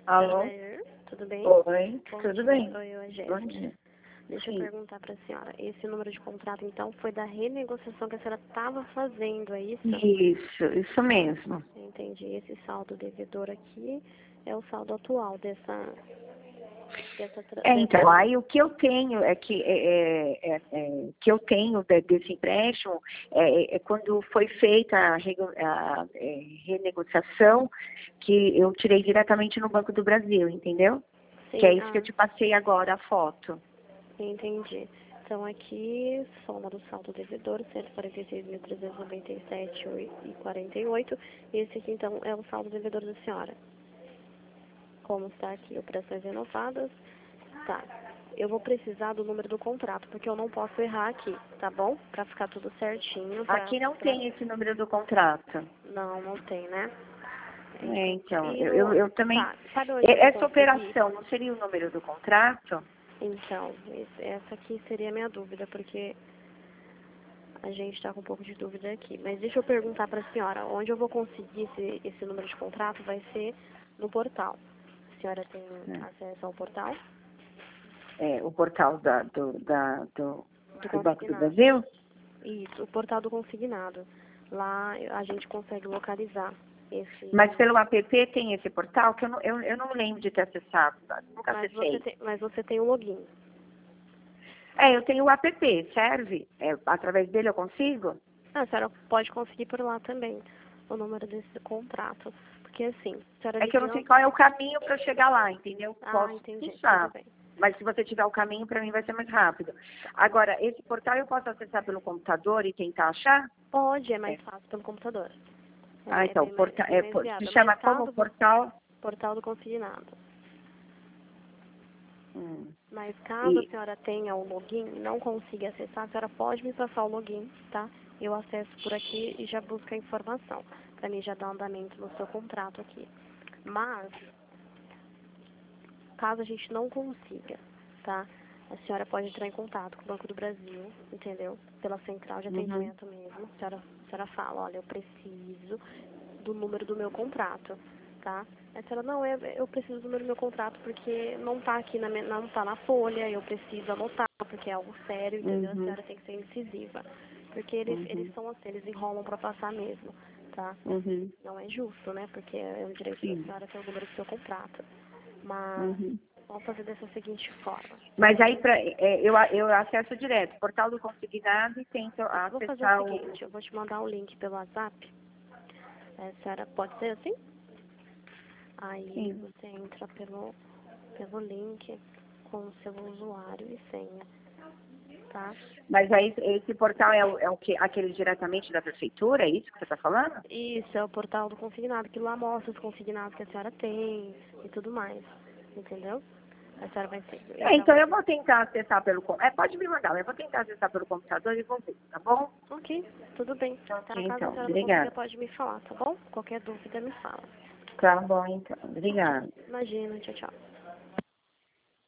Alô? Nair, tudo bem? Oi, Bom tudo dia. bem? Oi, eu, Bom Jéssica. dia. Deixa eu Sim. perguntar para a senhora. Esse número de contrato, então, foi da renegociação que a senhora estava fazendo, é isso? Isso mesmo. Entendi. Esse saldo devedor aqui é o saldo atual dessa... Então, aí o que eu tenho é que eu tenho desse empréstimo quando foi feita a renegociação, que eu tirei diretamente no Banco do Brasil, entendeu? Sim, Que é isso que eu te passei agora, a foto. entendi. Então, aqui, soma do saldo devedor, 146.397,48. Esse aqui, então, é o saldo devedor da senhora. Como está aqui, operações renovadas. Tá. Eu vou precisar do número do contrato, porque eu não posso errar aqui, tá bom? Pra ficar tudo certinho. Aqui não tem esse número do contrato. Não, não tem, né? Então, E eu também... Tá, sabe onde eu vou Essa conseguir? operação não seria o número do contrato? Então, essa aqui seria a minha dúvida, porque a gente está com um pouco de dúvida aqui. Mas deixa eu perguntar para a senhora, onde eu vou conseguir esse número de contrato vai ser no portal. A senhora tem acesso ao portal? O portal Do do Banco do consignado. Brasil? Isso, o portal do consignado. Lá a gente consegue localizar esse... Mas pelo app tem esse portal que eu não lembro de ter acessado, nunca acessei. Mas você tem o login. Eu tenho o app, serve? Através dele eu consigo? A senhora pode conseguir por lá também o número desse contrato. Porque assim, a senhora É que eu não sei ligando... qual é o caminho para chegar lá, entendeu? Posso entendi, puxar. tudo bem. Mas se você tiver o caminho, para mim vai ser mais rápido. Agora, esse portal eu posso acessar pelo computador e tentar achar? Pode, é mais fácil pelo computador. Então, Bem mais se viável. chama Mas como caso portal? portal do consignado. Hum. Mas caso a E, senhora tenha o login e não consiga acessar, a senhora pode me passar o login, tá? Eu acesso por aqui e já busco a informação. Pra mim já dar andamento no seu contrato aqui. Mas, caso a gente não consiga, tá? A senhora pode entrar em contato com o Banco do Brasil, entendeu? Pela central de atendimento mesmo. A senhora fala, olha, eu preciso do número do meu contrato, tá? A senhora, não, eu preciso do número do meu contrato porque não tá aqui, não tá na folha, eu preciso anotar, porque é algo sério, entendeu? A senhora tem que ser incisiva. Porque eles são assim, eles enrolam pra passar mesmo, tá? Não é justo, né? Porque é o direito da senhora ter o número do seu contrato. Mas vamos fazer dessa seguinte forma. Mas aí eu acesso direto, portal do consignado e tento Eu vou fazer o acessar seguinte, eu vou te mandar o link pelo WhatsApp. A senhora pode ser assim? Aí Sim. você entra pelo link com o seu usuário e senha, tá? Mas aí esse portal é o que? Aquele diretamente da prefeitura, é isso que você está falando? Isso, é o portal do consignado, que lá mostra os consignados que a senhora tem e tudo mais, entendeu? A senhora vai ser... Então eu vou tentar acessar pelo pode me mandar, eu vou tentar acessar pelo computador e vou ver, tá bom? Ok, tudo bem. Tá, Ok, caso a então, senhora não consiga, obrigada. pode me falar, tá bom? Qualquer dúvida me fala. Tá bom, então, obrigada. Imagina, tchau, tchau.